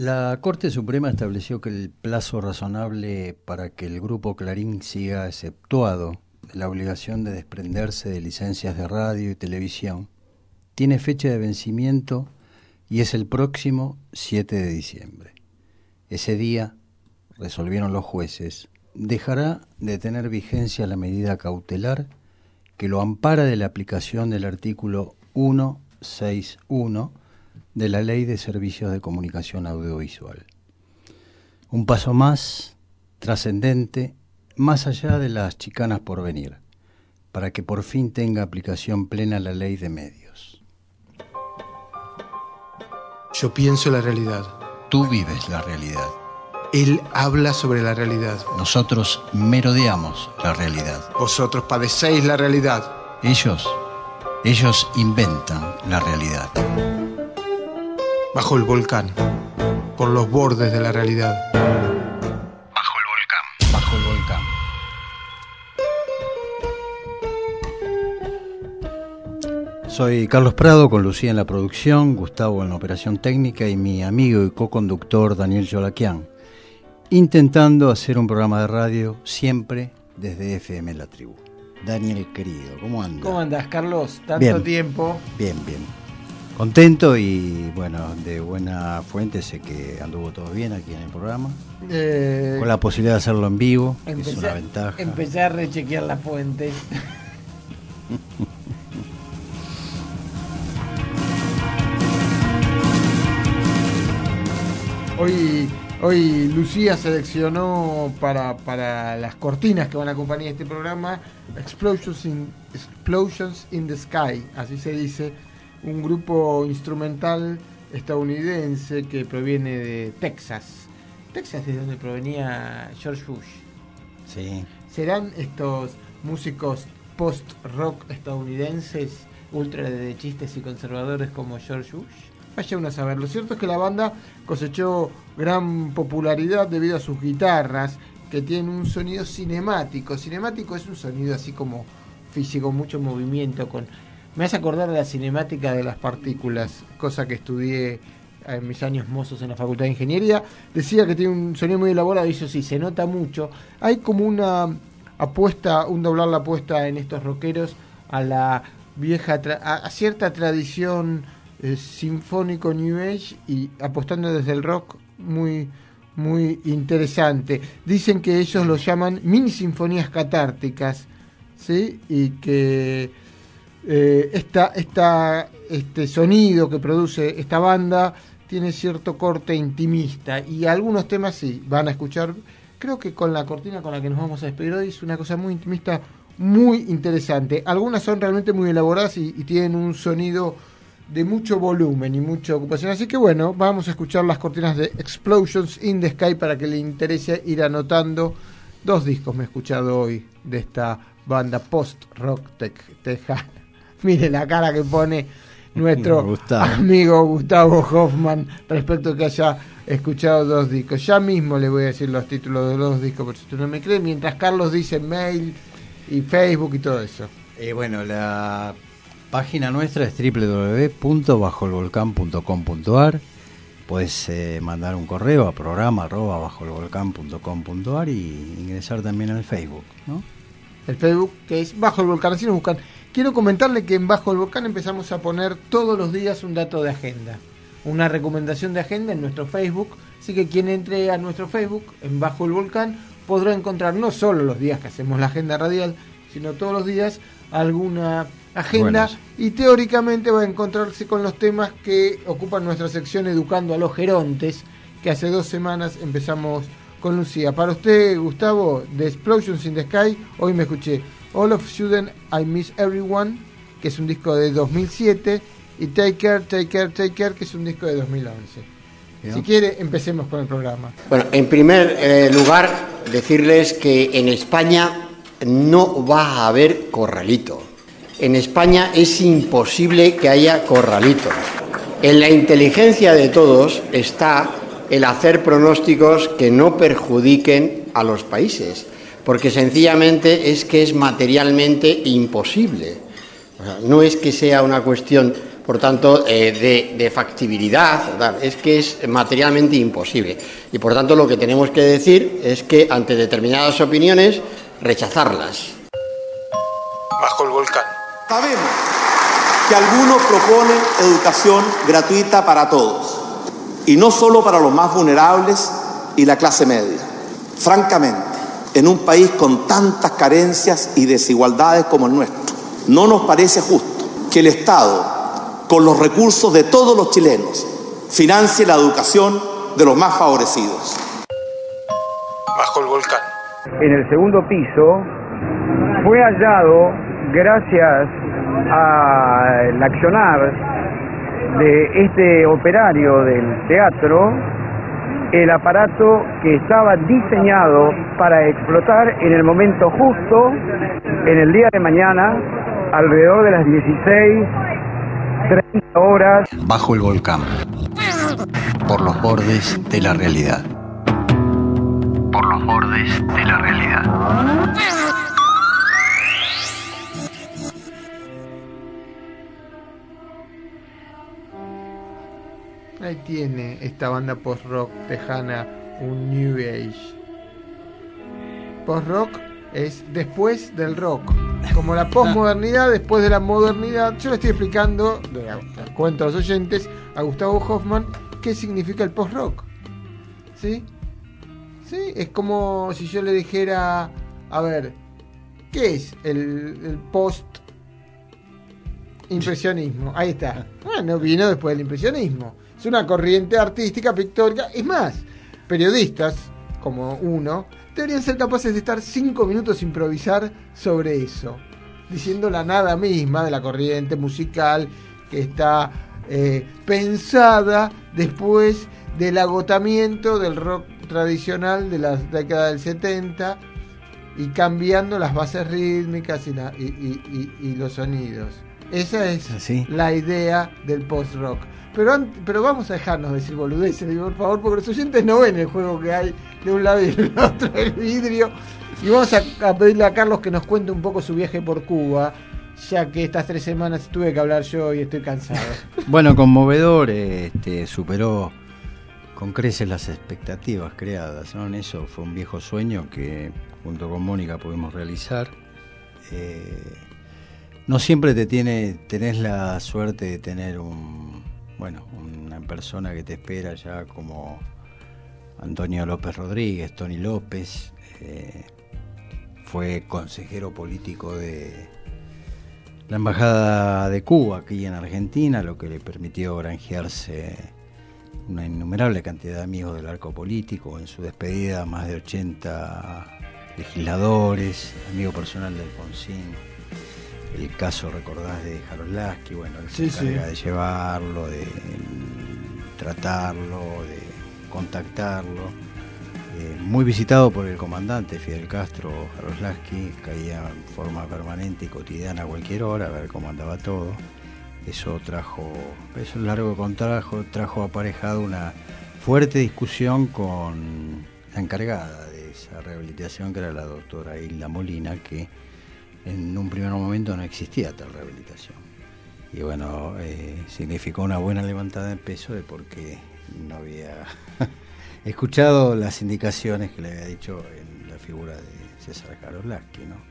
La Corte Suprema estableció que el plazo razonable para que el Grupo Clarín siga exceptuado de la obligación de desprenderse de licencias de radio y televisión tiene fecha de vencimiento y es el próximo 7 de diciembre. Ese día, resolvieron los jueces, dejará de tener vigencia la medida cautelar que lo ampara de la aplicación del artículo 161 de la Ley de Servicios de Comunicación Audiovisual. Un paso más trascendente, más allá de las chicanas por venir, para que por fin tenga aplicación plena la Ley de Medios. Yo pienso la realidad. Tú vives la realidad. Él habla sobre la realidad. Nosotros merodeamos la realidad. Vosotros padecéis la realidad. Ellos inventan la realidad. Bajo el volcán, por los bordes de la realidad. Bajo el volcán. Bajo el volcán. Soy Carlos Prado, con Lucía en la producción, Gustavo en la operación técnica y mi amigo y co-conductor Daniel Yolaquian, intentando hacer un programa de radio siempre desde FM La Tribu. Daniel, querido, ¿cómo andas? ¿Cómo andás, Carlos? Tanto Bien. tiempo. Bien. Contento y, bueno, de buena fuente, sé que anduvo todo bien aquí en el programa. Con la posibilidad de hacerlo en vivo, que es una ventaja. Empecé a rechequear las fuentes. Hoy Lucía seleccionó para las cortinas que van a acompañar este programa Explosions in the Sky, así se dice, un grupo instrumental estadounidense que proviene de Texas. Texas es donde provenía George Bush. Sí. ¿Serán estos músicos post-rock estadounidenses ultraderechistas y conservadores como George Bush? Vaya uno a saber. Lo cierto es que la banda cosechó gran popularidad debido a sus guitarras, que tienen un sonido cinemático. Cinemático es un sonido así como físico, mucho movimiento. Me hace acordar de la cinemática de las partículas, cosa que estudié en mis años mozos en la Facultad de Ingeniería. Decía que tiene un sonido muy elaborado y eso sí, se nota mucho. Hay como una apuesta, un doblar la apuesta en estos rockeros a la vieja, a cierta tradición sinfónico New Age, y apostando desde el rock muy interesante. Dicen que ellos lo llaman mini sinfonías catárticas, ¿sí? Y que este sonido que produce esta banda tiene cierto corte intimista, y algunos temas sí van a escuchar. Creo que con la cortina con la que nos vamos a despedir hoy es una cosa muy intimista, muy interesante. Algunas son realmente muy elaboradas y tienen un sonido de mucho volumen y mucha ocupación. Así que bueno, vamos a escuchar las cortinas de Explosions in the Sky para que le interese ir anotando. 2 discos me he escuchado hoy de esta banda post-rock tejana. Mire la cara que pone nuestro amigo Gustavo Hoffman respecto a que haya escuchado 2 discos. Ya mismo le voy a decir los títulos de los 2 discos, por si usted no me cree, mientras Carlos dice mail y Facebook y todo eso. Bueno, la página nuestra es www.bajoelvolcan.com.ar. Puedes mandar un correo a programa@bajoelvolcan.com.ar y ingresar también al Facebook, ¿no? El Facebook, que es Bajo el Volcán, así nos buscan. Quiero comentarle que en Bajo el Volcán empezamos a poner todos los días un dato de agenda, una recomendación de agenda en nuestro Facebook, así que quien entre a nuestro Facebook en Bajo el Volcán podrá encontrar no solo los días que hacemos la agenda radial, sino todos los días alguna agenda. Buenas. Y teóricamente va a encontrarse con los temas que ocupan nuestra sección Educando a los Gerontes, que hace 2 semanas empezamos con Lucía. Para usted, Gustavo, de Explosions in the Sky, hoy me escuché All of Sudden I Miss Everyone, que es un disco de 2007, y Take Care, Take Care, Take Care, que es un disco de 2011. ¿Sí? Si quiere, empecemos con el programa. Bueno, en primer lugar, decirles que en España no va a haber corralito. En España es imposible que haya corralitos. En la inteligencia de todos está el hacer pronósticos que no perjudiquen a los países, porque sencillamente es que es materialmente imposible. O sea, no es que sea una cuestión por tanto, de factibilidad, es que es materialmente imposible. Y por tanto lo que tenemos que decir es que ante determinadas opiniones, rechazarlas. Bajo el volcán. Sabemos que algunos proponen educación gratuita para todos, y no solo para los más vulnerables y la clase media. Francamente, en un país con tantas carencias y desigualdades como el nuestro, no nos parece justo que el Estado, con los recursos de todos los chilenos, financie la educación de los más favorecidos. Bajo el volcán. En el segundo piso fue hallado, gracias al accionar de este operario del teatro, el aparato que estaba diseñado para explotar en el momento justo, en el día de mañana, alrededor de las 16:30 horas. Bajo el volcán. Por los bordes de la realidad. Por los bordes de la realidad. Ahí tiene esta banda post-rock tejana un New Age. Post-rock es después del rock, como la posmodernidad después de la modernidad. Yo le estoy explicando, le cuento a los oyentes, a Gustavo Hoffmann, qué significa el post-rock. ¿Sí? ¿Sí? Es como si yo le dijera, a ver, ¿qué es el post-impresionismo? Ahí está. Bueno, vino después del impresionismo. Es una corriente artística, pictórica. Es más, periodistas, como uno, deberían ser capaces de estar 5 minutos improvisar sobre eso, diciendo la nada misma de la corriente musical que está pensada después del agotamiento del rock tradicional de la década del 70 y cambiando las bases rítmicas y los sonidos. Esa es la idea del post-rock. Pero vamos a dejarnos decir boludeces, por favor, porque los oyentes no ven el juego que hay de un lado y del otro del vidrio. Y vamos a pedirle a Carlos que nos cuente un poco su viaje por Cuba, ya que estas 3 semanas tuve que hablar yo y estoy cansado. Bueno, conmovedor, superó con creces las expectativas creadas, ¿no? En eso fue un viejo sueño que junto con Mónica pudimos realizar. No siempre tenés la suerte de tener una persona que te espera ya como Antonio López Rodríguez, Tony López, fue consejero político de la Embajada de Cuba aquí en Argentina, lo que le permitió granjearse una innumerable cantidad de amigos del arco político. En su despedida, más de 80 legisladores, amigo personal de Alfonsín. El caso, recordás, de Jaroslavsky, bueno, él se encarga de llevarlo, de tratarlo, de contactarlo. Muy visitado por el comandante Fidel Castro, Jaroslavsky, caía en forma permanente y cotidiana a cualquier hora a ver cómo andaba todo. Eso trajo aparejado una fuerte discusión con la encargada de esa rehabilitación, que era la doctora Hilda Molina, que en un primer momento no existía tal rehabilitación. Y bueno, significó una buena levantada de peso de porque no había escuchado las indicaciones que le había dicho en la figura de César Jaroslavsky, ¿no?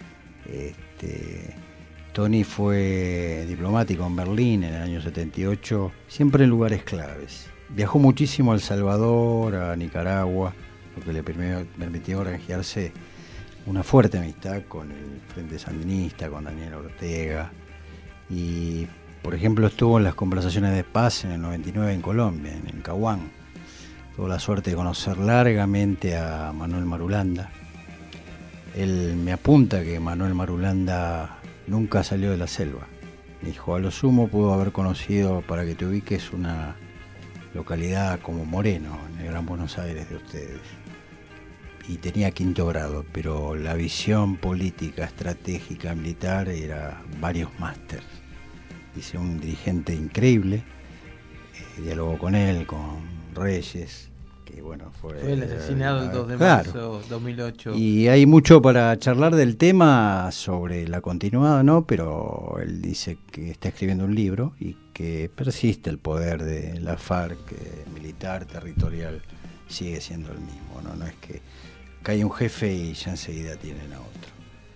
Tony fue diplomático en Berlín en el año 78, siempre en lugares claves. Viajó muchísimo a El Salvador, a Nicaragua, lo que le permitió granjearse una fuerte amistad con el Frente Sandinista, con Daniel Ortega. Y, por ejemplo, estuvo en las conversaciones de paz en el 99 en Colombia, en Caguán. Tuvo la suerte de conocer largamente a Manuel Marulanda. Él me apunta que Manuel Marulanda nunca salió de la selva. Me dijo, a lo sumo pudo haber conocido, para que te ubiques, una localidad como Moreno, en el Gran Buenos Aires de ustedes. Y tenía 5º grado, pero la visión política, estratégica, militar era varios másters. Dice, un dirigente increíble, dialogó con él, con Reyes, que bueno, fue el asesinado el 2 de claro. marzo 2008. Y hay mucho para charlar del tema sobre la continuada, ¿no? Pero él dice que está escribiendo un libro y que persiste el poder de la FARC militar, territorial, sigue siendo el mismo, ¿no? No es que hay un jefe y ya enseguida tienen a otro.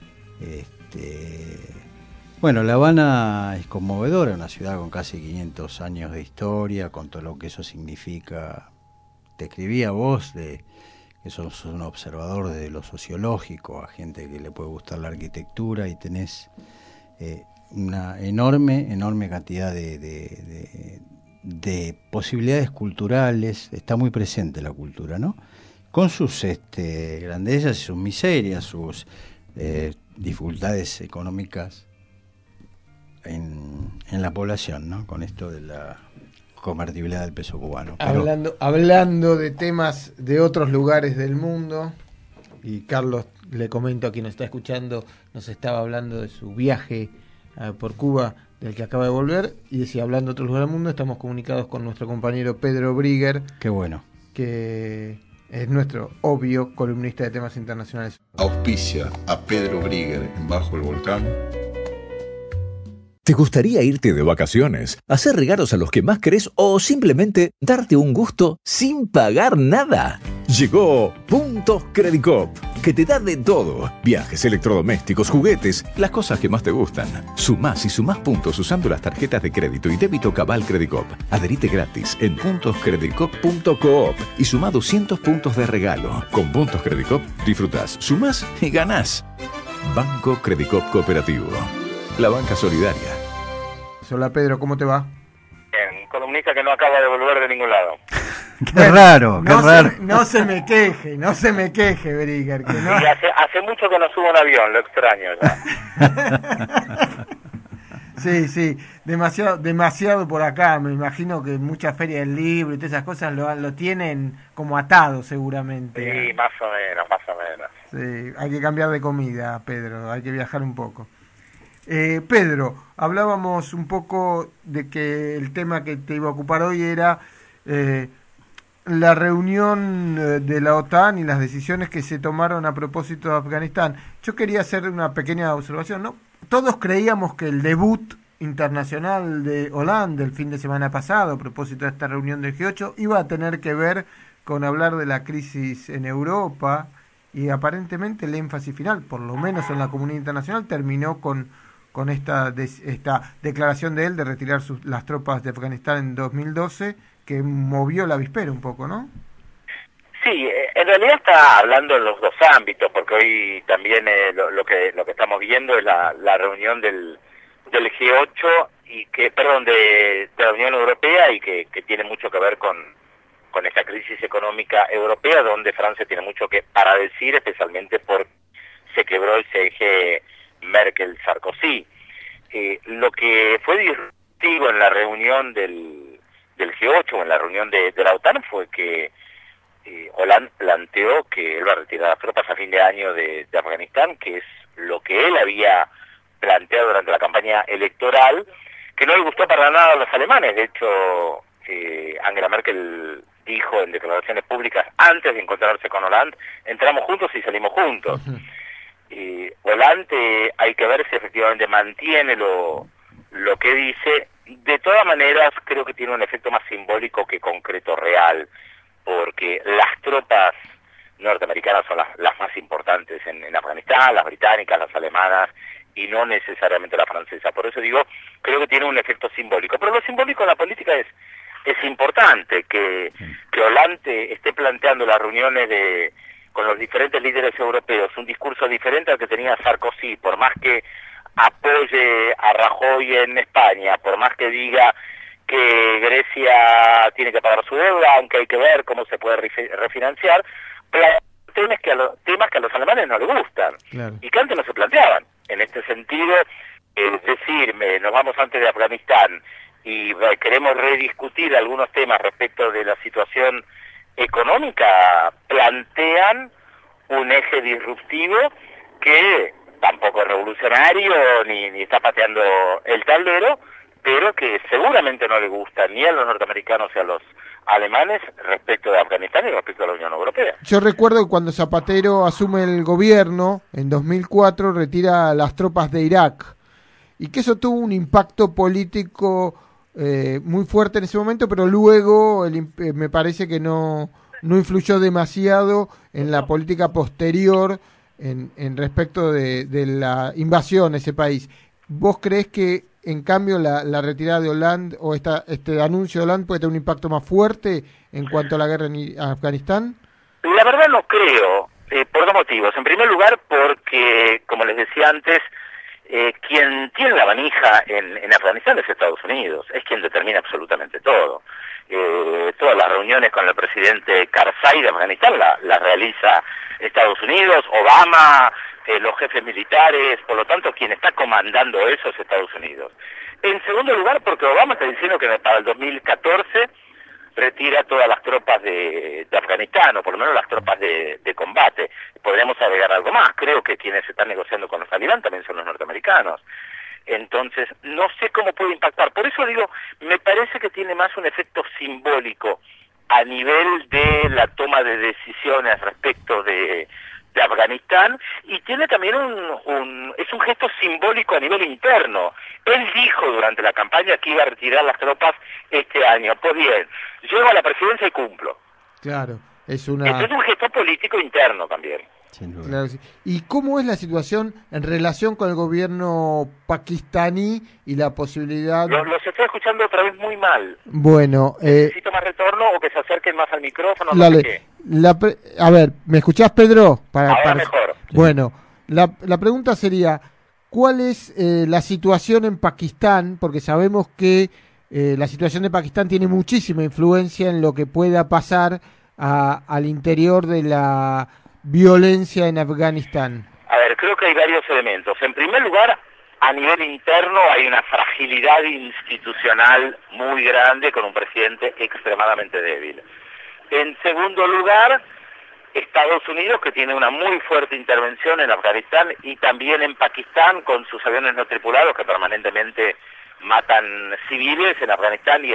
Bueno, La Habana es conmovedora, una ciudad con casi 500 años de historia, con todo lo que eso significa. Te escribí a vos, que sos un observador de lo sociológico, a gente que le puede gustar la arquitectura, y tenés una enorme cantidad de posibilidades culturales. Está muy presente la cultura, ¿no? Con sus grandezas y sus miserias, sus dificultades económicas en la población, ¿no? Con esto de la convertibilidad del peso cubano. Hablando de temas de otros lugares del mundo, y Carlos, le comento a quien nos está escuchando, nos estaba hablando de su viaje por Cuba, del que acaba de volver, y decía, hablando de otros lugares del mundo, estamos comunicados con nuestro compañero Pedro Brigger. Qué bueno. Que es nuestro obvio columnista de temas internacionales. Auspicia a Pedro Brigger en Bajo el Volcán. ¿Te gustaría irte de vacaciones, hacer regalos a los que más querés o simplemente darte un gusto sin pagar nada? Llegó Puntos Credicop, que te da de todo. Viajes, electrodomésticos, juguetes, las cosas que más te gustan. Sumás y sumás puntos usando las tarjetas de crédito y débito Cabal Credicop. Adherite gratis en puntoscredicop.coop y sumá 200 puntos de regalo. Con Puntos Credicop disfrutás, sumás y ganás. Banco Credicop Cooperativo. La banca solidaria. Hola Pedro, ¿cómo te va? Bien, columnista que no acaba de volver de ningún lado. Qué raro. No se me queje, Brigger. Que no... Sí, hace mucho que no subo un avión, lo extraño ya. Sí, demasiado por acá. Me imagino que muchas ferias del libro y todas esas cosas lo tienen como atado seguramente. Sí, más o menos. Sí, hay que cambiar de comida, Pedro, hay que viajar un poco. Pedro, hablábamos un poco de que el tema que te iba a ocupar hoy era la reunión de la OTAN y las decisiones que se tomaron a propósito de Afganistán. Yo quería hacer una pequeña observación, ¿no? Todos creíamos que el debut internacional de Hollande el fin de semana pasado, a propósito de esta reunión del G8, iba a tener que ver con hablar de la crisis en Europa, y aparentemente el énfasis final, por lo menos en la comunidad internacional, terminó con esta declaración de él de retirar las tropas de Afganistán en 2012, que movió la avispera un poco, ¿no? Sí, en realidad está hablando en los dos ámbitos, porque hoy también lo que estamos viendo es la reunión del G8 y de la Unión Europea, y que tiene mucho que ver con esta crisis económica europea, donde Francia tiene mucho para decir, especialmente porque se quebró el eje Merkel-Sarkozy. Lo que fue disruptivo en la reunión del G8 o en la reunión de la OTAN fue que Hollande planteó que él va a retirar las tropas a fin de año de Afganistán, que es lo que él había planteado durante la campaña electoral, que no le gustó para nada a los alemanes. De hecho, Angela Merkel dijo en declaraciones públicas antes de encontrarse con Hollande, entramos juntos y salimos juntos. Hollande hay que ver si efectivamente mantiene lo que dice. De todas maneras, creo que tiene un efecto más simbólico que concreto real, porque las tropas norteamericanas son las más importantes en Afganistán, las británicas, las alemanas, y no necesariamente la francesa. Por eso digo, creo que tiene un efecto simbólico. Pero lo simbólico en la política es importante, que Hollande esté planteando las reuniones con los diferentes líderes europeos un discurso diferente al que tenía Sarkozy, por más que apoye a Rajoy en España, por más que diga que Grecia tiene que pagar su deuda, aunque hay que ver cómo se puede refinanciar, temas que a los alemanes no les gustan, claro, y que antes no se planteaban. En este sentido, es decir, nos vamos antes de Afganistán y queremos rediscutir algunos temas respecto de la situación económica, plantean un eje disruptivo que tampoco es revolucionario ni está pateando el tablero, pero que seguramente no le gusta ni a los norteamericanos ni alemanes respecto de Afganistán y respecto a la Unión Europea. Yo recuerdo que cuando Zapatero asume el gobierno, en 2004 retira las tropas de Irak, y que eso tuvo un impacto político muy fuerte en ese momento, pero luego me parece que no influyó demasiado en la política posterior en respecto de la invasión a ese país. ¿Vos creés que en cambio la retirada de Hollande o este anuncio de Hollande puede tener un impacto más fuerte en cuanto a la guerra en Afganistán? La verdad no creo, por dos motivos. En primer lugar porque, como les decía antes, quien tiene la manija en Afganistán es Estados Unidos, es quien determina absolutamente todo. Todas las reuniones con el presidente Karzai de Afganistán las realiza Estados Unidos, Obama, los jefes militares, por lo tanto quien está comandando eso es Estados Unidos. En segundo lugar porque Obama está diciendo que para el 2014 retira todas las tropas de Afganistán, o por lo menos las tropas de combate. Podríamos agregar algo más, creo que quienes están negociando con los talibán también son los norteamericanos. Entonces, no sé cómo puede impactar. Por eso digo, me parece que tiene más un efecto simbólico a nivel de la toma de decisiones respecto de Afganistán, y tiene también es un gesto simbólico a nivel interno. Él dijo durante la campaña que iba a retirar las tropas este año. Pues bien, llego a la presidencia y cumplo. Claro, Este es un gesto político interno también. Claro, sí. ¿Y cómo es la situación en relación con el gobierno pakistaní y la posibilidad... Los estoy escuchando otra vez muy mal. Bueno... ¿Necesito más retorno o que se acerquen más al micrófono? Dale. No sé qué. A ver, ¿me escuchás, Pedro? Ahora mejor. Bueno, la pregunta sería, ¿cuál es la situación en Pakistán? Porque sabemos que la situación de Pakistán tiene muchísima influencia en lo que pueda pasar al interior de la violencia en Afganistán. A ver, creo que hay varios elementos. En primer lugar, a nivel interno hay una fragilidad institucional muy grande con un presidente extremadamente débil. En segundo lugar, Estados Unidos, que tiene una muy fuerte intervención en Afganistán y también en Pakistán con sus aviones no tripulados que permanentemente matan civiles en Afganistán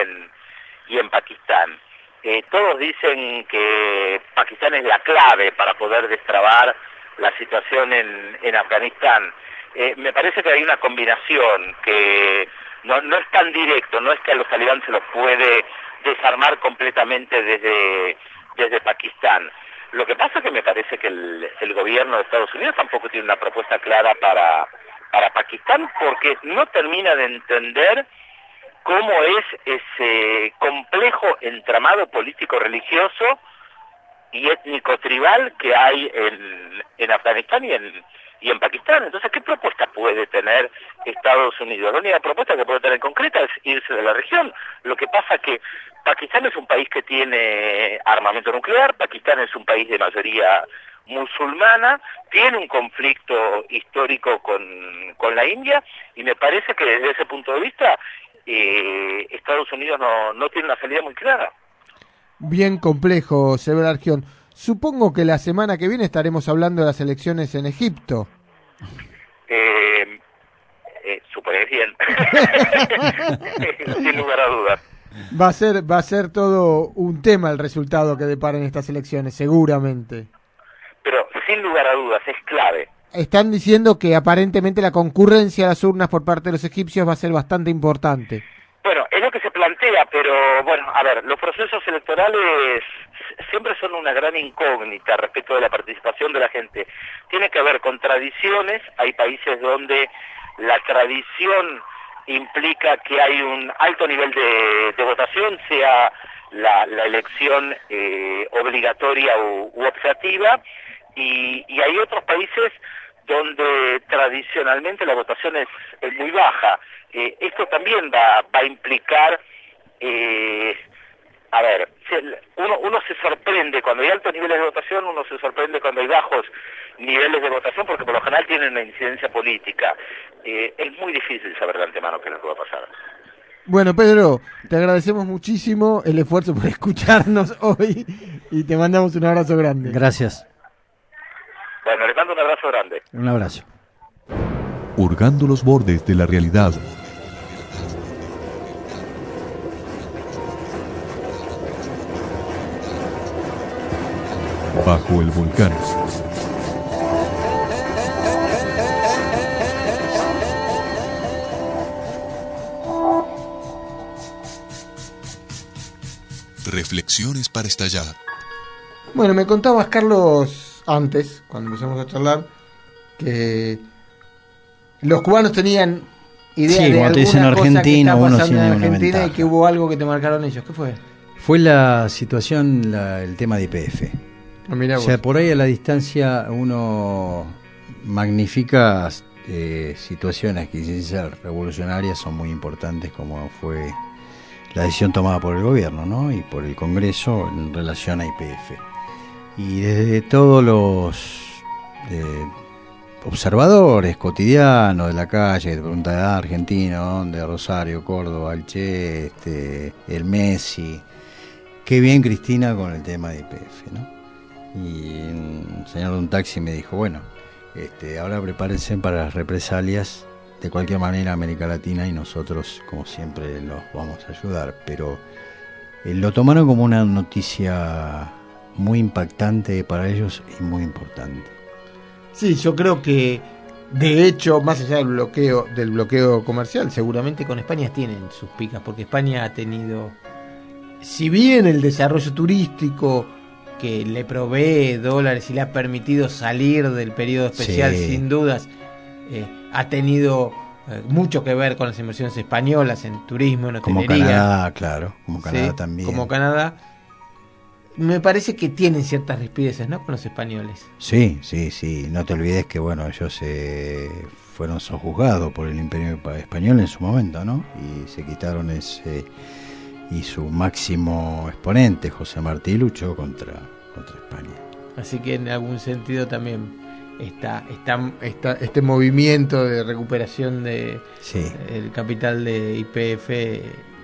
y en Pakistán. Todos dicen que Pakistán es la clave para poder destrabar la situación en Afganistán. Me parece que hay una combinación que no es tan directo, no es que a los talibán se los puede desarmar completamente desde Pakistán. Lo que pasa es que me parece que el gobierno de Estados Unidos tampoco tiene una propuesta clara para Pakistán, porque no termina de entender cómo es ese complejo entramado político-religioso y étnico-tribal que hay en Afganistán y en Pakistán. Entonces, ¿qué propuesta puede tener Estados Unidos? La única propuesta que puede tener concreta es irse de la región. Lo que pasa es que Pakistán es un país que tiene armamento nuclear, Pakistán es un país de mayoría musulmana, tiene un conflicto histórico con la India, y me parece que desde ese punto de vista Estados Unidos no tiene una salida muy clara. Bien complejo, Severo Argión. Supongo que la semana que viene estaremos hablando de las elecciones en Egipto. Supone bien. Sin lugar a dudas. Va a ser todo un tema el resultado que deparen estas elecciones, seguramente. Pero sin lugar a dudas es clave. Están diciendo que aparentemente la concurrencia a las urnas por parte de los egipcios va a ser bastante importante. Bueno, es lo que se plantea, pero bueno, a ver, los procesos electorales siempre son una gran incógnita respecto de la participación de la gente. Tiene que ver con tradiciones, hay países donde la tradición implica que hay un alto nivel de votación, sea la elección obligatoria u optativa, y hay otros países donde tradicionalmente la votación es muy baja. Esto también va a implicar, a ver, uno se sorprende cuando hay altos niveles de votación, uno se sorprende cuando hay bajos niveles de votación, porque por lo general tienen una incidencia política. Es muy difícil saber de antemano qué es lo que va a pasar. Bueno, Pedro, te agradecemos muchísimo el esfuerzo por escucharnos hoy y te mandamos un abrazo grande. Gracias. Bueno, les mando un abrazo grande. Un abrazo. Hurgando los bordes de la realidad. Bajo el volcán. Reflexiones para estallar. Bueno, me contabas, Carlos, antes, cuando empezamos a charlar, que los cubanos tenían idea Sí, de cuando te dicen alguna cosa Argentina, que uno está pasando tiene en una Argentina y ventaja. que hubo algo que te marcaron ellos. ¿Qué fue? Fue la situación, el tema de YPF. Mirá O sea, vos. por ahí a la distancia uno magnifica situaciones que sin ser revolucionarias son muy importantes, como fue la decisión tomada por el gobierno, ¿no? Y por el Congreso en relación a YPF. Y desde todos los observadores cotidianos de la calle, que te preguntan, Argentina, ¿dónde? Rosario, Córdoba, el Che, el Messi. Qué bien Cristina con el tema de YPF, ¿no? Y un señor de un taxi me dijo, bueno, ahora prepárense para las represalias. De cualquier manera, América Latina y nosotros, como siempre, los vamos a ayudar. Pero lo tomaron como una noticia muy impactante para ellos y muy importante. Sí, yo creo que, de hecho, más allá del bloqueo comercial, seguramente con España tienen sus picas, porque España ha tenido, si bien el desarrollo turístico que le provee dólares y le ha permitido salir del periodo especial, Sí. sin dudas, ha tenido mucho que ver con las inversiones españolas en turismo, en Como hotelería. Canadá, claro, como Canadá Sí, también. como Canadá. Me parece que tienen ciertas rispideces, ¿no?, con los españoles. Sí, sí, sí. No te olvides que, bueno, ellos fueron sojuzgados por el Imperio Español en su momento, ¿no? Y se quitaron ese... Y su máximo exponente, José Martí, luchó contra España. Así que en algún sentido también este movimiento de recuperación de el capital de YPF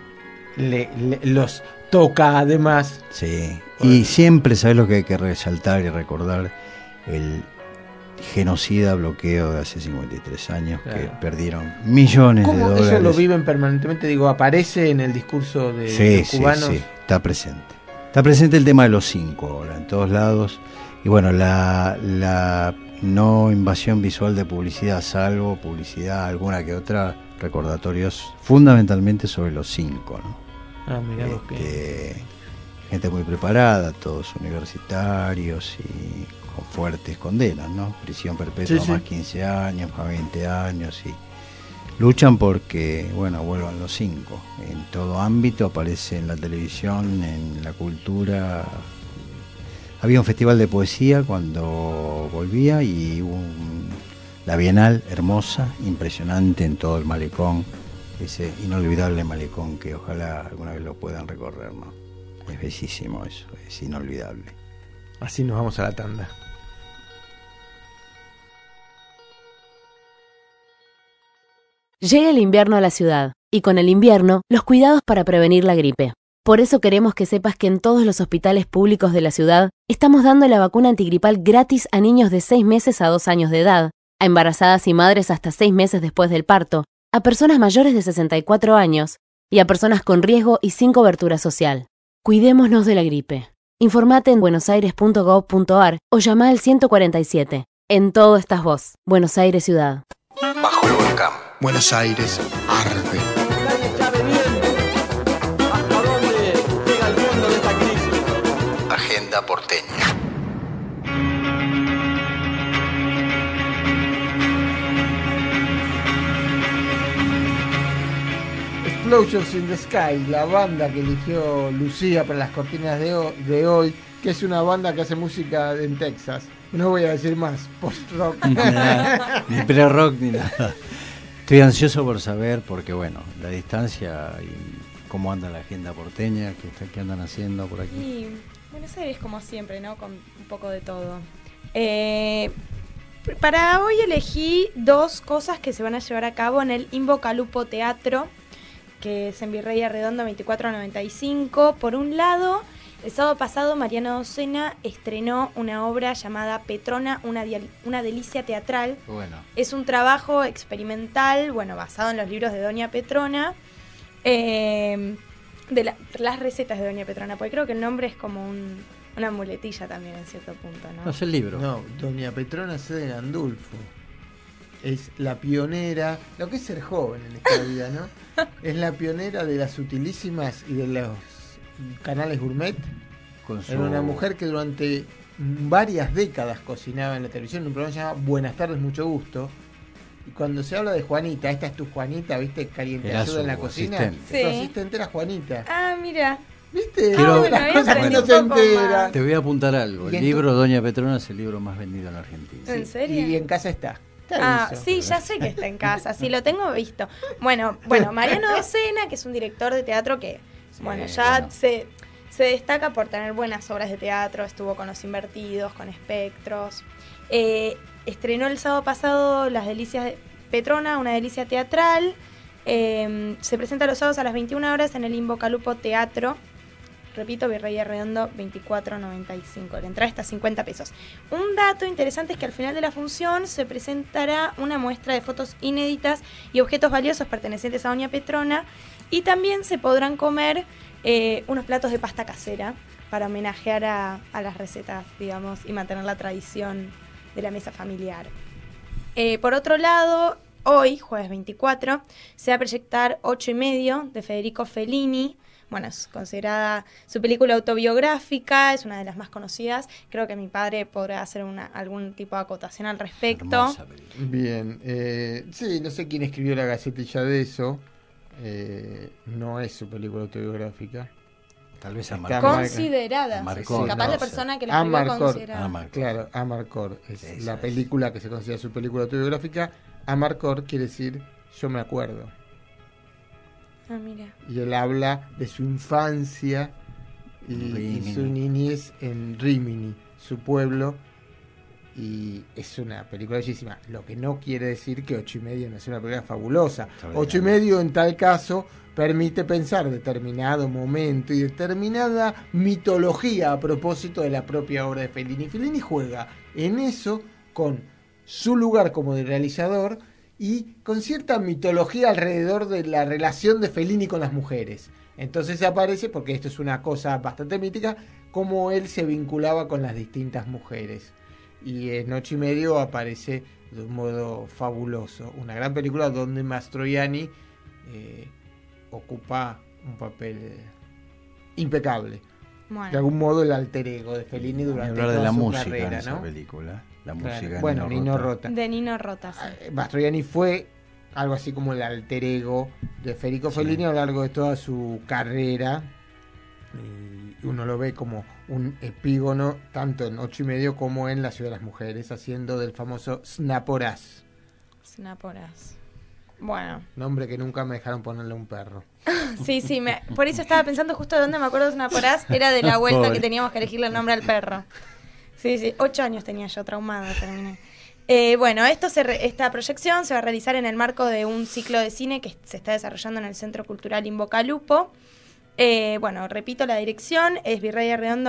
los toca además. Sí. Y siempre, ¿sabes lo que hay que resaltar y recordar? El genocida bloqueo de hace 53 años, Claro. que perdieron millones de ¿Cómo dólares. eso lo viven permanentemente? Digo, aparece en el discurso de los cubanos. Sí, está presente. Está presente el tema de los 5 ahora, en todos lados. Y bueno, la no invasión visual de publicidad, salvo publicidad alguna que otra, recordatorios fundamentalmente sobre los 5, ¿no? Ah, mirá vos que... Gente muy preparada, todos universitarios y con fuertes condenas, ¿no? Prisión perpetua Sí, sí. más 15 años, más 20 años y luchan porque, bueno, vuelvan los 5. En todo ámbito, aparece en la televisión, en la cultura. Había un festival de poesía cuando volvía y hubo la Bienal hermosa, impresionante en todo el malecón, ese inolvidable malecón que ojalá alguna vez lo puedan recorrer, ¿no? Es bellísimo eso, es inolvidable. Así nos vamos a la tanda. Llega el invierno a la ciudad, y con el invierno, los cuidados para prevenir la gripe. Por eso queremos que sepas que en todos los hospitales públicos de la ciudad estamos dando la vacuna antigripal gratis a niños de 6 meses a 2 años de edad, a embarazadas y madres hasta 6 meses después del parto, a personas mayores de 64 años y a personas con riesgo y sin cobertura social. Cuidémonos de la gripe. Informate en buenosaires.gov.ar o llama al 147. En todo estás vos. Buenos Aires Ciudad. Bajo el volcán. Buenos Aires arde. Agenda porteña. Explosions in the Sky, la banda que eligió Lucía para las cortinas de hoy, que es una banda que hace música en Texas. No voy a decir más, post-rock. Ni pre-rock ni nada. Estoy ansioso por saber, porque bueno, la distancia y cómo anda la agenda porteña, qué andan haciendo por aquí. Y Buenos Aires como siempre, ¿no? Con un poco de todo. Para hoy elegí 2 cosas que se van a llevar a cabo en el Invocalupo Teatro, que es en Virrey Arredondo 2495. Por un lado, el sábado pasado Mariano Docena estrenó una obra llamada Petrona, una delicia teatral. Bueno. Es un trabajo experimental, bueno, basado en los libros de Doña Petrona, de las recetas de Doña Petrona, porque creo que el nombre es como una muletilla también en cierto punto, ¿no? No es el libro. No, doña Petrona C. de Gandulfo es la pionera, lo que es ser joven en esta vida, ¿no? Es la pionera de las utilísimas y de los canales gourmet. Era una mujer que durante varias décadas cocinaba en la televisión en un programa que se llama Buenas tardes, mucho gusto. Y cuando se habla de Juanita, esta es tu Juanita, ¿viste? Caliente Era ayuda en la su cocina. asistente. Su Sí. asistente era Juanita. Ah, mira. ¿Viste? Quiero- bueno, Las ahí cosas que aprendí no un se poco entera. más. Te voy a apuntar algo. Y El libro Doña Petrona es el libro más vendido en Argentina. ¿En serio? Y en casa está. Ah, sí, ya sé que está en casa, sí, lo tengo visto. Bueno, Mariano Docena, que es un director de teatro que, ya se destaca por tener buenas obras de teatro, estuvo con Los Invertidos, con Espectros. Estrenó el sábado pasado Las Delicias de Petrona, una delicia teatral. Se presenta los sábados a las 21 horas en el Invocalupo Teatro. Repito, Virrey Arredondo 24.95. La entrada está a 50 pesos. Un dato interesante es que al final de la función se presentará una muestra de fotos inéditas y objetos valiosos pertenecientes a Doña Petrona. Y también se podrán comer unos platos de pasta casera para homenajear a las recetas, digamos, y mantener la tradición de la mesa familiar. Por otro lado, hoy, jueves 24, se va a proyectar 8:30 de Federico Fellini. Bueno, es considerada su película autobiográfica, es una de las más conocidas. Creo que mi padre podrá hacer algún tipo de acotación al respecto. Bien, sí, no sé quién escribió la gacetilla de eso. No es su película autobiográfica. Tal vez Considerada. Amarcord, capaz la persona que la escribió considerada. Claro, Amarcord es la película que se considera su película autobiográfica. Amarcord quiere decir yo me acuerdo. Ah, mira. Y él habla de su infancia y su niñez en Rímini, su pueblo, y es una película bellísima. Lo que no quiere decir que 8:30 no es una película fabulosa. 8:30 en tal caso permite pensar determinado momento y determinada mitología a propósito de la propia obra de Fellini. Fellini juega en eso con su lugar como de realizador y con cierta mitología alrededor de la relación de Fellini con las mujeres. Entonces aparece, porque esto es una cosa bastante mítica, cómo él se vinculaba con las distintas mujeres. Y en 8:30 aparece de un modo fabuloso. Una gran película donde Mastroianni ocupa un papel impecable. Bueno. De algún modo el alter ego de Fellini durante hablar de toda la su música carrera, en esa ¿no? película. La Claro. música Bueno, Nino Rota. De Nino Rota, sí. Mastroianni fue algo así como el alter ego de Federico Fellini a lo largo de toda su carrera. Y uno lo ve como un epígono tanto en 8:30 como en La Ciudad de las Mujeres, haciendo del famoso Snaporaz. Snaporaz. Bueno. Nombre que nunca me dejaron ponerle a un perro. Sí, por eso estaba pensando justo de dónde me acuerdo de Snaporaz, era de la vuelta que teníamos que elegirle el nombre al perro. Sí, 8 años tenía yo, traumada, terminé. Bueno, esta proyección se va a realizar en el marco de un ciclo de cine que se está desarrollando en el Centro Cultural Invocalupo. Bueno, repito, la dirección es Virrey Arredondo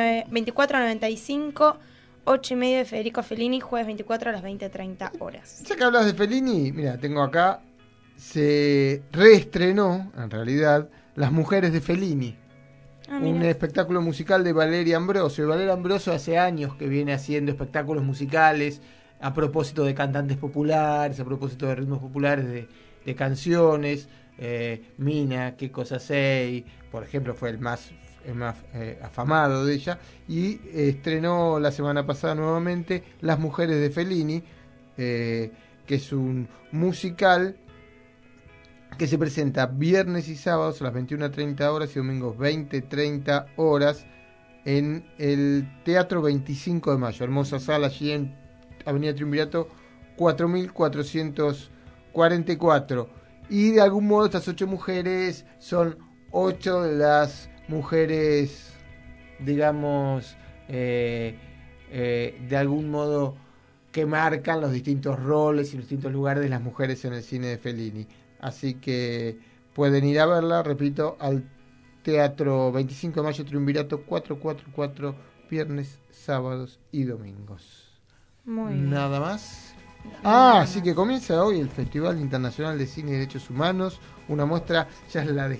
2495, 8:30 de Federico Fellini, jueves 24 a las 20:30 horas. Ya que hablas de Fellini, mira, tengo acá, se reestrenó, en realidad, Las Mujeres de Fellini. Un espectáculo musical de Valeria Ambrosio. Valeria Ambrosio hace años que viene haciendo espectáculos musicales a propósito de cantantes populares, a propósito de ritmos populares, de canciones. Mina, Qué cosa sei, por ejemplo, fue el más afamado de ella. Y estrenó la semana pasada nuevamente Las Mujeres de Fellini, que es un musical que se presenta viernes y sábados a las 21:30 horas y domingos 20:30 horas en el Teatro 25 de Mayo, hermosa sala allí en Avenida Triunvirato 4444. Y de algún modo estas 8 mujeres son 8 de las mujeres, digamos, de algún modo que marcan los distintos roles y los distintos lugares de las mujeres en el cine de Fellini. Así que pueden ir a verla, repito, al Teatro 25 de Mayo, Triunvirato 444, viernes, sábados y domingos. Muy bien. ¿Nada más? Así que comienza hoy el Festival Internacional de Cine y Derechos Humanos, una muestra, ya es la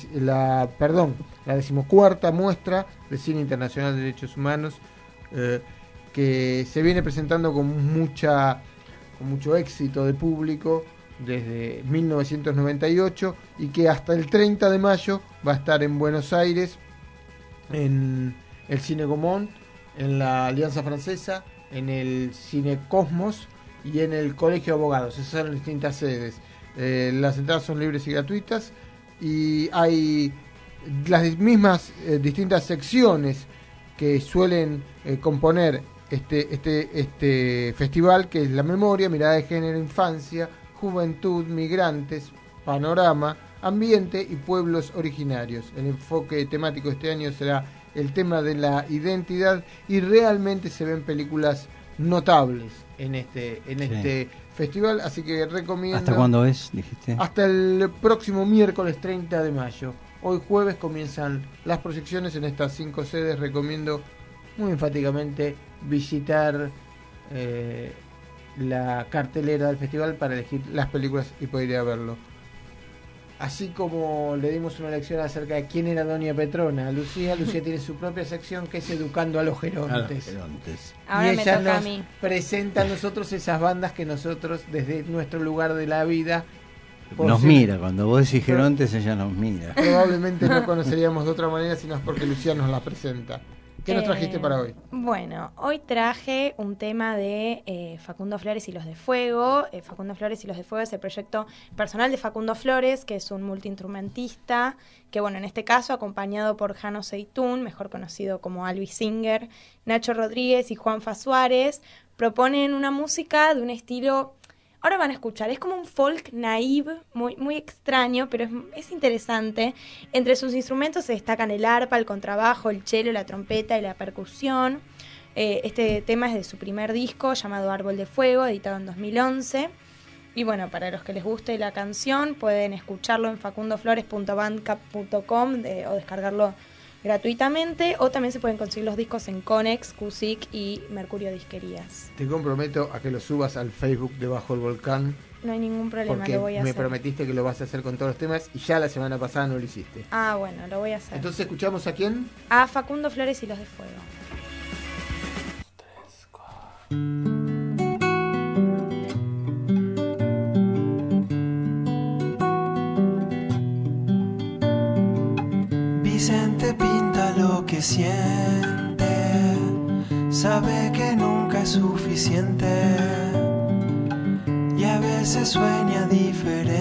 14ª muestra de Cine Internacional de Derechos Humanos, que se viene presentando con mucho éxito de público desde 1998 y que hasta el 30 de mayo va a estar en Buenos Aires, en el Cine Gaumont, en la Alianza Francesa, en el Cine Cosmos y en el Colegio de Abogados. Esas son las distintas sedes. Las entradas son libres y gratuitas y hay las mismas distintas secciones que suelen componer este festival, que es la memoria, mirada de género, infancia, juventud, migrantes, panorama, ambiente y pueblos originarios. El enfoque temático de este año será el tema de la identidad y realmente se ven películas notables en este festival, así que recomiendo. ¿Hasta cuándo es, dijiste? Hasta el próximo miércoles 30 de mayo. Hoy jueves comienzan las proyecciones en estas 5 sedes. Recomiendo muy enfáticamente visitar la cartelera del festival para elegir las películas y poder ir a verlo. Así como le dimos una lección acerca de quién era Doña Petrona, Lucía tiene su propia sección que es Educando a los Gerontes. Ahora y me ella toca nos a mí. presenta a nosotros esas bandas que nosotros, desde nuestro lugar de la vida, nos mira, cuando vos decís Gerontes, ella nos mira. Probablemente no conoceríamos de otra manera, sino es porque Lucía nos la presenta. ¿Qué nos trajiste para hoy? Bueno, hoy traje un tema de Facundo Flores y Los de Fuego. Facundo Flores y Los de Fuego es el proyecto personal de Facundo Flores, que es un multiinstrumentista, que bueno, en este caso acompañado por Jano Seitún, mejor conocido como Albi Singer, Nacho Rodríguez y Juanfa Suárez, proponen una música de un estilo... Ahora van a escuchar, es como un folk naive, muy extraño, pero es interesante. Entre sus instrumentos se destacan el arpa, el contrabajo, el cello, la trompeta y la percusión. Este tema es de su primer disco, llamado Árbol de Fuego, editado en 2011. Y bueno, para los que les guste la canción, pueden escucharlo en facundoflores.bandcamp.com o descargarlo gratuitamente, o también se pueden conseguir los discos en Conex, Cusic y Mercurio Disquerías. Te comprometo a que lo subas al Facebook de Bajo el Volcán. No hay ningún problema, porque lo voy a hacer. Me prometiste que lo vas a hacer con todos los temas y ya la semana pasada no lo hiciste. Bueno, lo voy a hacer. Entonces, ¿escuchamos a quién? A Facundo Flores y Los de Fuego. 3, 4. Vicente pinta lo que siente, sabe que nunca es suficiente y a veces sueña diferente,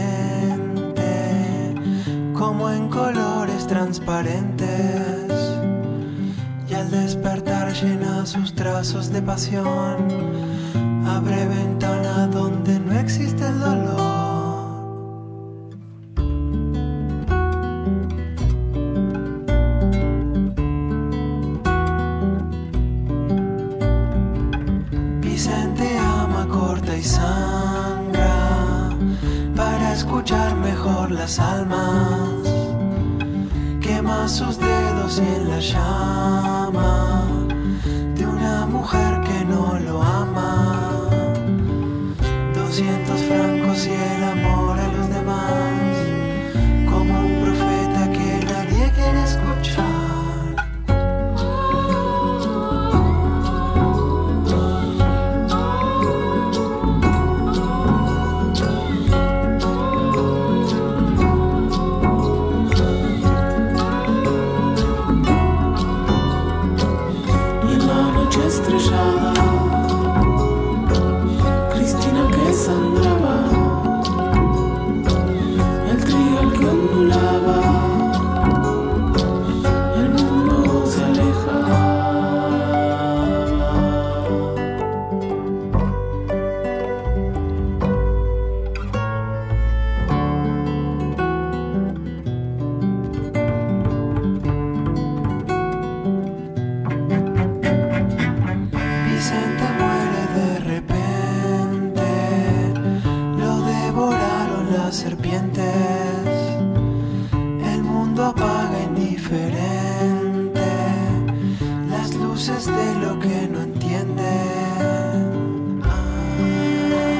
como en colores transparentes, y al despertar llena sus trazos de pasión, abre ventana donde no existe el dolor. Las almas, quema sus dedos y en la llama de una mujer que no lo ama. 200 francos y el amor a los demás, como un profeta que nadie quiere escuchar. Cristina que sangraba, el trigal que ondulaba, el mundo se alejaba. Vicente muere de repente, lo devoraron las serpientes, el mundo apaga indiferente las luces de lo que no entiende.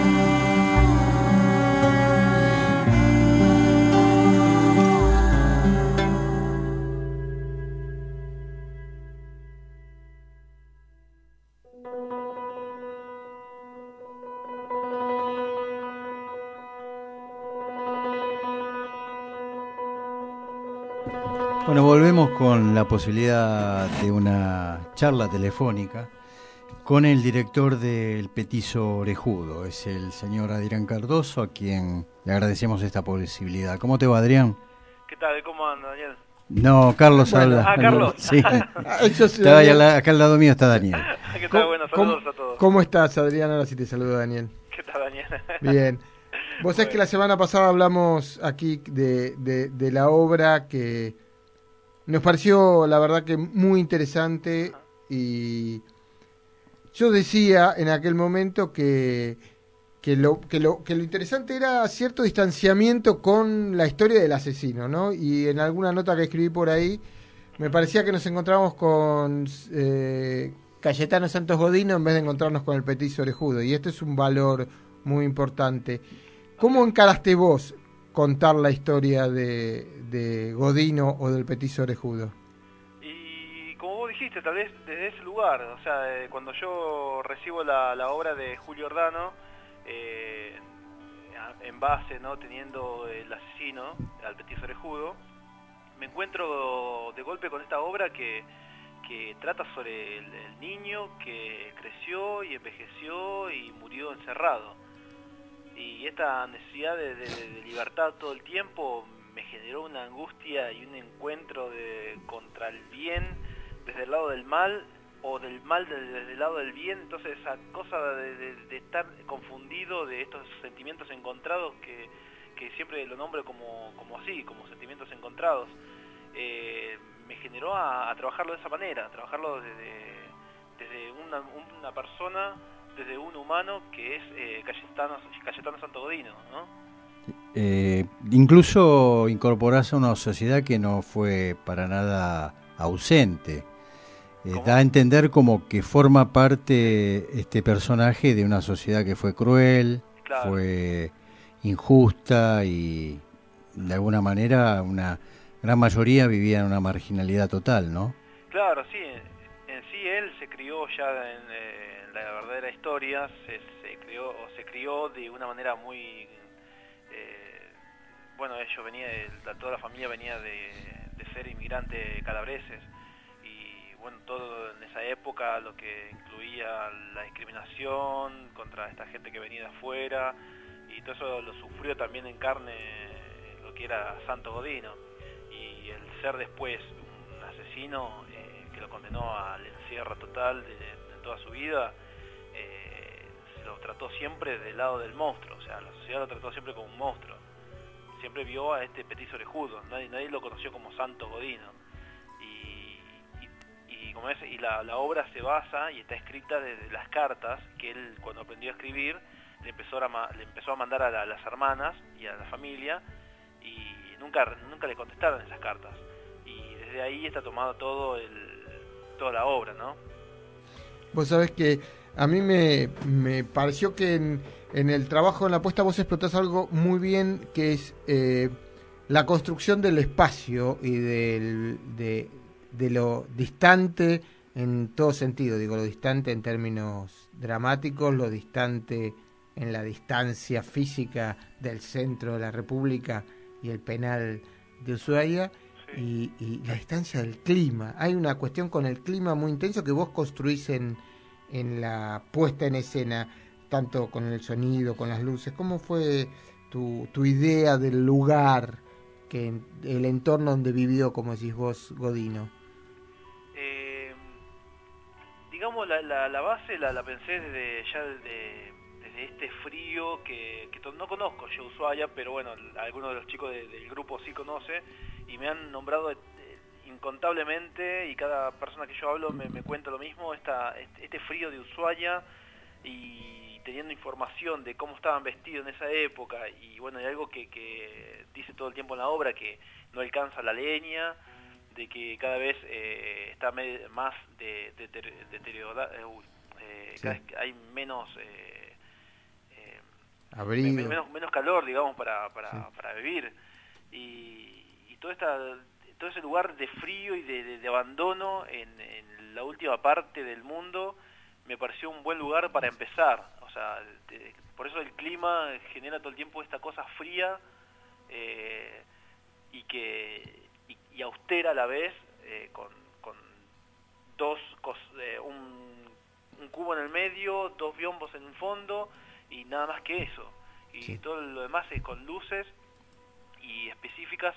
Bueno, volvemos con la posibilidad de una charla telefónica con el director del Petiso Orejudo. Es el señor Adrián Cardoso, a quien le agradecemos esta posibilidad. ¿Cómo te va, Adrián? ¿Qué tal? ¿Cómo anda, Daniel? No, Carlos habla. Ah, Carlos. Sí. Estaba acá al lado mío está Daniel. ¿Qué tal? Bueno, saludos a todos. ¿Cómo estás, Adrián? Ahora sí te saludo, Daniel. ¿Qué tal, Daniel? Bien. Vos sabés que la semana pasada hablamos aquí de la obra que nos pareció, la verdad, que muy interesante, y yo decía en aquel momento que lo interesante era cierto distanciamiento con la historia del asesino, ¿no? Y en alguna nota que escribí por ahí, me parecía que nos encontramos con Cayetano Santos Godino en vez de encontrarnos con el Petiso Orejudo, y este es un valor muy importante. ¿Cómo encaraste vos contar la historia de Godino o del Petiso Orejudo? Y como vos dijiste, tal vez desde ese lugar, o sea, cuando yo recibo la obra de Julio Ordano, en base, ¿no?, teniendo el asesino, al Petiso Orejudo, me encuentro de golpe con esta obra que trata sobre el niño que creció y envejeció y murió encerrado. Y esta necesidad de libertad todo el tiempo me generó una angustia y un encuentro contra el bien desde el lado del mal, o del mal desde el lado del bien. Entonces esa cosa de estar confundido, de estos sentimientos encontrados que siempre lo nombro como así, como sentimientos encontrados, me generó a trabajarlo de esa manera, a trabajarlo desde una persona, desde un humano que es Cayetano Santos Godino, ¿no? Incluso incorporás a una sociedad que no fue para nada ausente. Da a entender como que forma parte este personaje de una sociedad que fue cruel, claro, fue injusta, y de alguna manera una gran mayoría vivía en una marginalidad total, ¿no? Claro, sí. En sí él se crió ya en la verdadera historia, se crió de una manera muy... bueno, toda la familia venía de ser inmigrantes calabreses, y bueno, todo en esa época, lo que incluía la discriminación contra esta gente que venía de afuera, y todo eso lo sufrió también en carne lo que era Santos Godino, y el ser después un asesino que lo condenó al encierro total de toda su vida, se lo trató siempre del lado del monstruo, o sea, la sociedad lo trató siempre como un monstruo. Siempre vio a este Petiso Orejudo, nadie lo conoció como Santos Godino, y como es, y la obra se basa y está escrita desde las cartas que él, cuando aprendió a escribir, le empezó a mandar a las hermanas y a la familia, y nunca le contestaron esas cartas, y desde ahí está tomado toda la obra, ¿no? Vos sabés que a mí me pareció que en el trabajo, en la puesta, vos explotás algo muy bien, que es la construcción del espacio y de lo distante en todo sentido. Digo, lo distante en términos dramáticos, lo distante en la distancia física del centro de la República y el penal de Ushuaia, sí, y la distancia del clima. Hay una cuestión con el clima muy intenso que vos construís en la puesta en escena, tanto con el sonido, con las luces. ¿Cómo fue tu idea del lugar, el entorno donde vivió, como decís vos, Godino? Digamos, la base la pensé desde este frío que no conozco yo, Ushuaia, pero bueno, algunos de los chicos del grupo sí conoce, y me han nombrado incontablemente, y cada persona que yo hablo me cuenta lo mismo, este frío de Ushuaia, y teniendo información de cómo estaban vestidos en esa época, y bueno, hay algo que dice todo el tiempo en la obra, que no alcanza la leña, de que cada vez está más deteriorada, sí, cada vez hay menos abrigo, menos calor, digamos, para vivir, y todo ese lugar de frío y de abandono en la última parte del mundo, me pareció un buen lugar para empezar. O sea, por eso el clima genera todo el tiempo esta cosa fría y austera a la vez, con un cubo en el medio, 2 biombos en el fondo y nada más que eso. Y sí, todo lo demás es con luces y específicas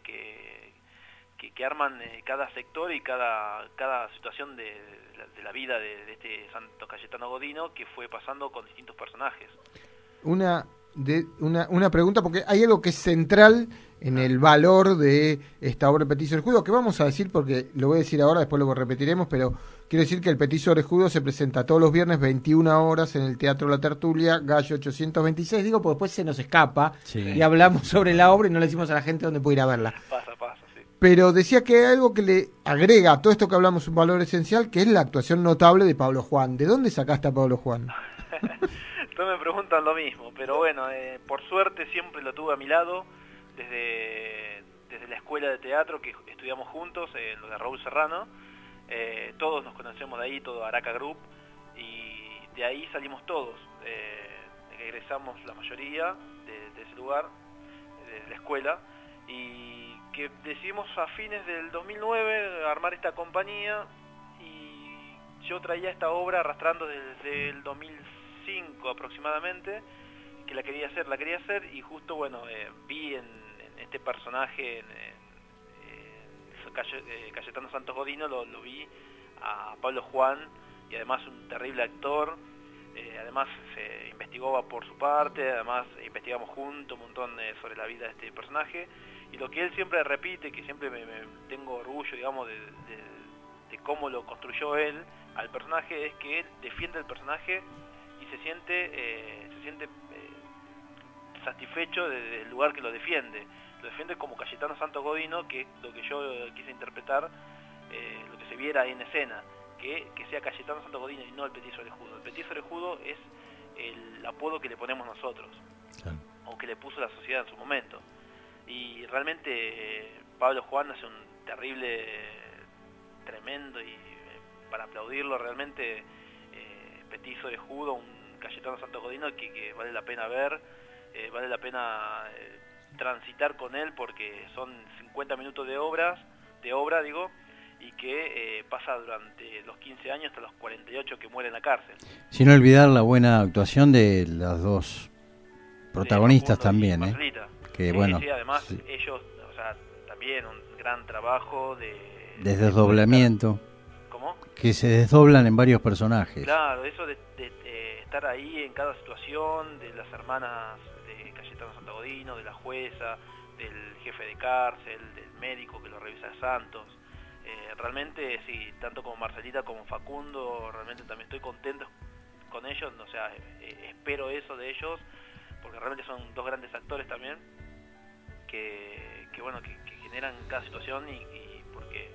que arman cada sector y cada situación de la vida de este Santo Cayetano Godino, que fue pasando con distintos personajes. Una pregunta, porque hay algo que es central en el valor de esta obra, El Petiso Orejudo, que vamos a decir, porque lo voy a decir ahora, después lo repetiremos, pero quiero decir que El Petiso Orejudo se presenta todos los viernes 21 horas en el Teatro La Tertulia, Gallo 826, digo, porque después se nos escapa y hablamos sobre la obra y no le decimos a la gente dónde puede ir a verla. Pasa, sí. Pero decía que hay algo que le agrega a todo esto que hablamos un valor esencial, que es la actuación notable de Pablo Juan. ¿De dónde sacaste a Pablo Juan? Todos me preguntan lo mismo, pero bueno, por suerte siempre lo tuve a mi lado, desde la escuela de teatro que estudiamos juntos, lo de Raúl Serrano. Todos nos conocemos de ahí, todo Araca Group, y de ahí salimos todos. Egresamos la mayoría de ese lugar, de la escuela, y que decidimos a fines del 2009 armar esta compañía, y yo traía esta obra arrastrando desde el 2005 aproximadamente, que la quería hacer, y justo, bueno, vi en este personaje, Cayetano Santos Godino, lo vi a Pablo Juan, y además un terrible actor. Además se investigó por su parte, además investigamos juntos un montón sobre la vida de este personaje, y lo que él siempre repite, que siempre me tengo orgullo, digamos, de cómo lo construyó él al personaje, es que él defiende el personaje y se siente satisfecho del lugar que lo defiende como Cayetano Santos Godino, que es lo que yo quise interpretar, lo que se viera ahí en escena, que sea Cayetano Santos Godino y no El Petiso Orejudo. El Petiso Orejudo es el apodo que le ponemos nosotros, o que le puso la sociedad en su momento. Y realmente Pablo Juan hace un terrible, tremendo, y para aplaudirlo realmente, Petiso Orejudo, un Cayetano Santos Godino que vale la pena ver, vale la pena transitar con él, porque son 50 minutos de obra, y que pasa durante los 15 años hasta los 48 que muere en la cárcel. Sin olvidar la buena actuación de las dos protagonistas también, que bueno, sí, además ellos, o sea, también un gran trabajo de desdoblamiento. ¿Cómo? Que se desdoblan en varios personajes. Claro, eso de estar ahí en cada situación, de las hermanas de Cayetano Santos Godino, de la jueza, del jefe de cárcel, del médico que lo revisa a Santos. Realmente sí, tanto como Marcelita como Facundo, realmente también estoy contento con ellos, o sea, espero eso de ellos, porque realmente son dos grandes actores también, que generan cada situación, y porque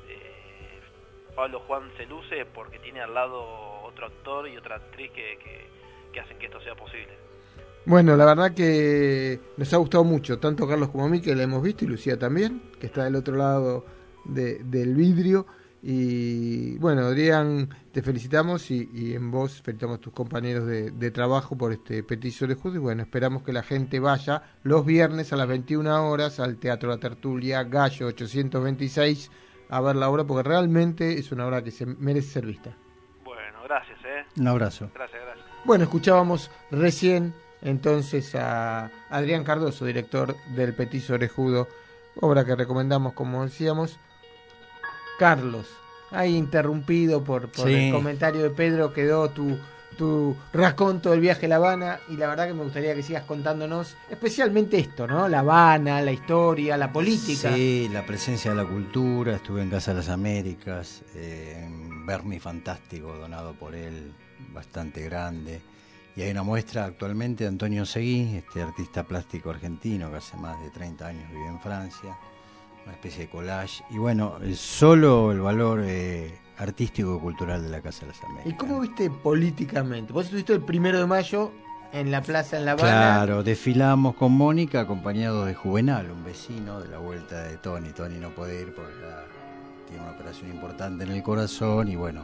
Pablo Juan se luce porque tiene al lado otro actor y otra actriz que hacen que esto sea posible. Bueno, la verdad que nos ha gustado mucho, tanto Carlos como a mí, que la hemos visto, y Lucía también, que está del otro lado del vidrio. Y bueno, Adrián, te felicitamos, y en vos felicitamos a tus compañeros de trabajo por este Petiso Orejudo, y bueno, esperamos que la gente vaya los viernes a las 21 horas al Teatro La Tertulia, Gallo 826, a ver la obra, porque realmente es una obra que se merece ser vista. Bueno, gracias. Un abrazo. Gracias. Bueno, escuchábamos recién entonces a Adrián Cardoso, director del Petiso Orejudo, obra que recomendamos, como decíamos. Carlos, ahí interrumpido por el comentario de Pedro, quedó tu raconto del viaje a La Habana, y la verdad que me gustaría que sigas contándonos especialmente esto, ¿no? La Habana, la historia, la política. Sí, la presencia de la cultura. Estuve en Casa de las Américas, en Bernie Fantástico, donado por él, bastante grande. Y hay una muestra actualmente de Antonio Seguí, este artista plástico argentino que hace más de 30 años vive en Francia, una especie de collage. Y bueno, solo el valor artístico y cultural de la Casa de las Américas. ¿Y cómo viste políticamente? Vos estuviste el 1 de mayo en la plaza en La Habana. Claro, desfilamos con Mónica, acompañados de Juvenal, un vecino de la vuelta de Tony. Tony no puede ir porque tiene una operación importante en el corazón, y bueno,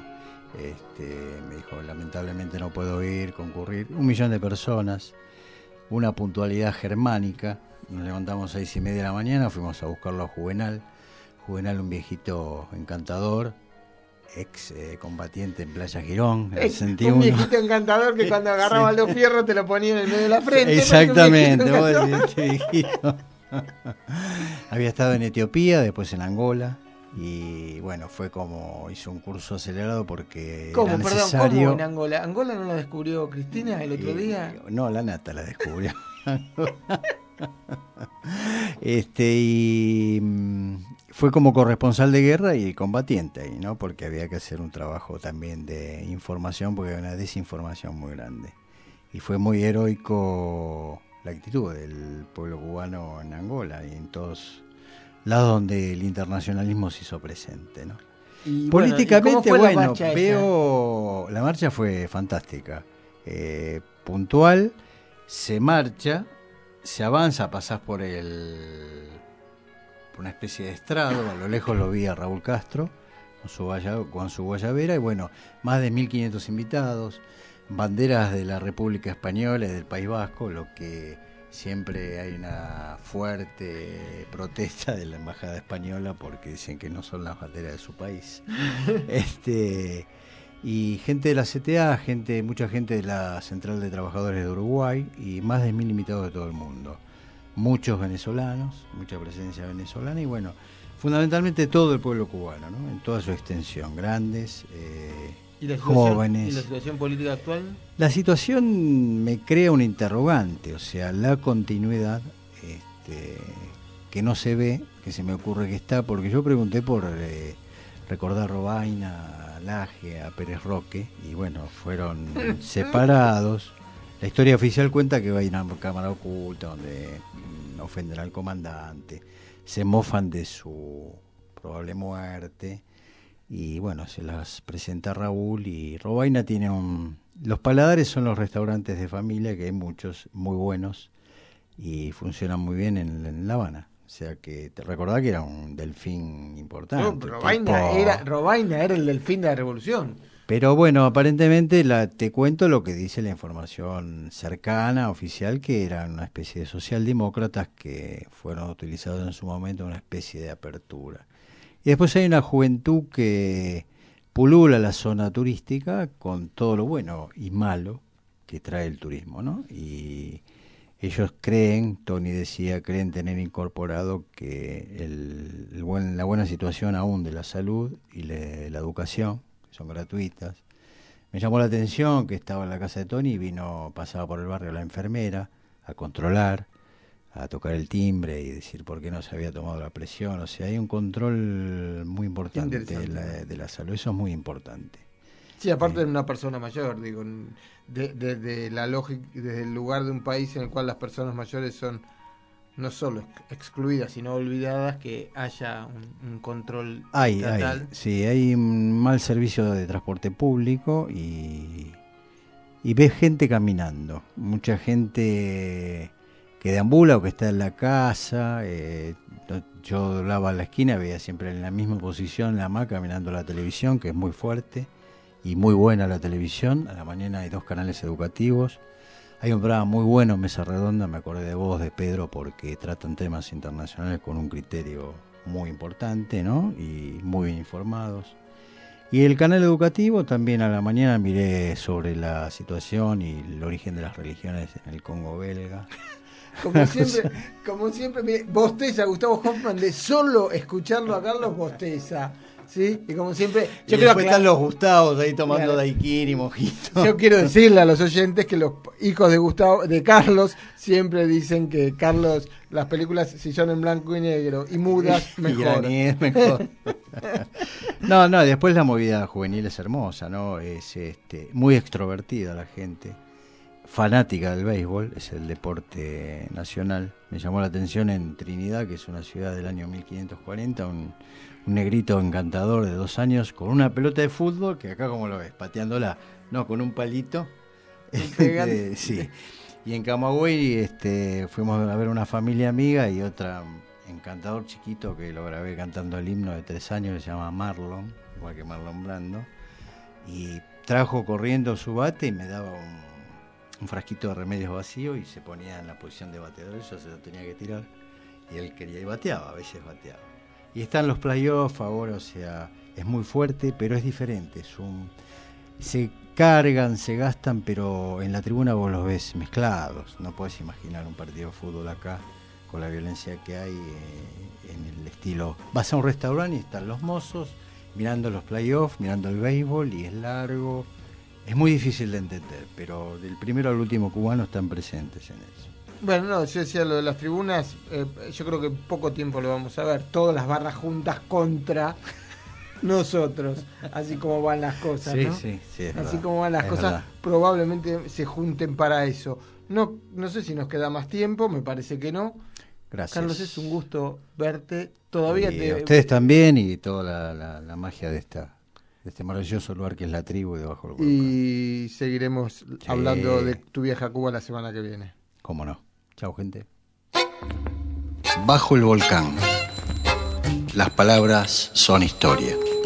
Me dijo, lamentablemente no puedo ir, concurrir. 1 millón de personas, una puntualidad germánica. Nos levantamos 6:30 de la mañana, fuimos a buscarlo a Juvenal. Juvenal, un viejito encantador, ex combatiente en Playa Girón, en el 61. Un viejito encantador que cuando agarraba los fierros te lo ponía en el medio de la frente. Exactamente, vos decís, este viejito. Había estado en Etiopía, después en Angola. Y bueno, fue como hizo un curso acelerado porque ¿Cómo? era necesario. ¿Cómo en Angola? ¿Angola no la descubrió Cristina el otro día? No, la nata la descubrió. Y fue como corresponsal de guerra y combatiente ahí, ¿no? Porque había que hacer un trabajo también de información, porque había una desinformación muy grande. Y fue muy heroico la actitud del pueblo cubano en Angola y en todos lados donde el internacionalismo se hizo presente, ¿no? Y políticamente, bueno, la marcha fue fantástica, puntual, se marcha, se avanza, pasás por una especie de estrado, a lo lejos lo vi a Raúl Castro con su guayabera, y bueno, más de 1.500 invitados, banderas de la República Española y del País Vasco, lo que siempre hay una fuerte protesta de la embajada española porque dicen que no son las banderas de su país. Y gente de la CTA, mucha gente de la Central de Trabajadores de Uruguay y más de 1.000 invitados de todo el mundo. Muchos venezolanos, mucha presencia venezolana y bueno, fundamentalmente todo el pueblo cubano, ¿no? En toda su extensión, grandes, jóvenes. ¿Y la situación política actual? La situación me crea un interrogante, o sea, la continuidad que no se ve, que se me ocurre que está, porque yo pregunté por recordar a Robaina, a Laje, a Pérez Roque, y bueno, fueron separados. La historia oficial cuenta que va a ir a una cámara oculta donde ofenden al comandante, se mofan de su probable muerte. Y bueno, se las presenta Raúl y Robaina tiene los paladares son los restaurantes de familia, que hay muchos muy buenos y funcionan muy bien en La Habana. O sea que te recordás que era un delfín importante. No, Robaina era el delfín de la revolución. Pero bueno, aparentemente te cuento lo que dice la información cercana, oficial, que eran una especie de socialdemócratas que fueron utilizados en su momento en una especie de apertura. Y después hay una juventud que pulula la zona turística con todo lo bueno y malo que trae el turismo, ¿no? Y ellos Tony decía, creen tener incorporado que la buena situación aún de la salud y la educación, que son gratuitas. Me llamó la atención que estaba en la casa de Tony y pasaba por el barrio la enfermera a controlar, a tocar el timbre y decir por qué no se había tomado la presión. O sea, hay un control muy importante de la salud, eso es muy importante. Sí, aparte de una persona mayor, digo, de la lógica, desde el lugar de un país en el cual las personas mayores son no solo excluidas, sino olvidadas, que haya un control estatal. Sí, hay un mal servicio de transporte público y ves gente caminando, mucha gente que deambula o que está en la casa. Yo doblaba a la esquina, veía siempre en la misma posición la hamaca mirando la televisión, que es muy fuerte y muy buena la televisión. A la mañana hay 2 canales educativos. Hay un programa muy bueno, Mesa Redonda, me acordé de vos, de Pedro, porque tratan temas internacionales con un criterio muy importante, ¿no? Y muy bien informados. Y el canal educativo también a la mañana miré sobre la situación y el origen de las religiones en el Congo belga. Como siempre, mire, bosteza Gustavo Hoffman, de solo escucharlo a Carlos bosteza, ¿sí? Y como siempre, yo creo que están los Gustavos ahí tomando daiquiri, mojito. Yo quiero decirle a los oyentes que los hijos de Carlos siempre dicen que Carlos, las películas si son en blanco y negro y mudas, mejor. Mejor. No, después la movida juvenil es hermosa, ¿no? Es muy extrovertida la gente. Fanática del béisbol, es el deporte nacional. Me llamó la atención en Trinidad, que es una ciudad del año 1540, un negrito encantador de 2 años con una pelota de fútbol, que acá como lo ves, pateándola, no, con un palito. Sí. Y en Camagüey fuimos a ver una familia amiga y otra encantador chiquito que lo grabé cantando el himno de 3 años, que se llama Marlon, igual que Marlon Brando. Y trajo corriendo su bate y me daba un frasquito de remedios vacío y se ponía en la posición de bateador, yo se lo tenía que tirar y él quería y bateaba, a veces bateaba. Y están los playoffs ahora, o sea, es muy fuerte, pero es diferente, se cargan, se gastan, pero en la tribuna vos los ves mezclados, no podés imaginar un partido de fútbol acá con la violencia que hay en el estilo, vas a un restaurante y están los mozos mirando los playoffs, mirando el béisbol y es largo. Es muy difícil de entender, pero del primero al último cubano están presentes en eso. Bueno, no, yo decía lo de las tribunas, yo creo que en poco tiempo lo vamos a ver. Todas las barras juntas contra nosotros, así como van las cosas, sí, ¿no? Sí, es así verdad, como van las cosas, verdad. Probablemente se junten para eso. No sé si nos queda más tiempo, me parece que no. Gracias. Carlos, es un gusto verte. Todavía y a ustedes también y toda la magia de este maravilloso lugar que es la tribu y debajo del volcán. Y seguiremos hablando de tu viaje a Cuba la semana que viene. Cómo no. Chao, gente. Bajo el volcán. Las palabras son historia.